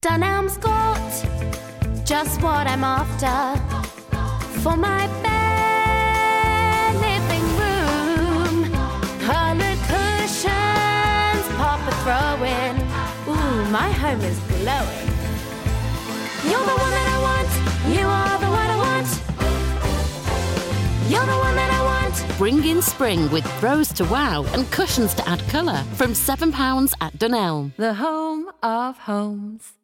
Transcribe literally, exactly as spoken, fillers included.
Dunelm's got just what I'm after for my bare living room. Colored cushions, pop a throw in. Ooh, my home is glowing. You're the one that I want. You are the one I want. You're the one that I want. Bring in spring with throws to wow and cushions to add colour from seven pounds at Dunelm. The home of homes.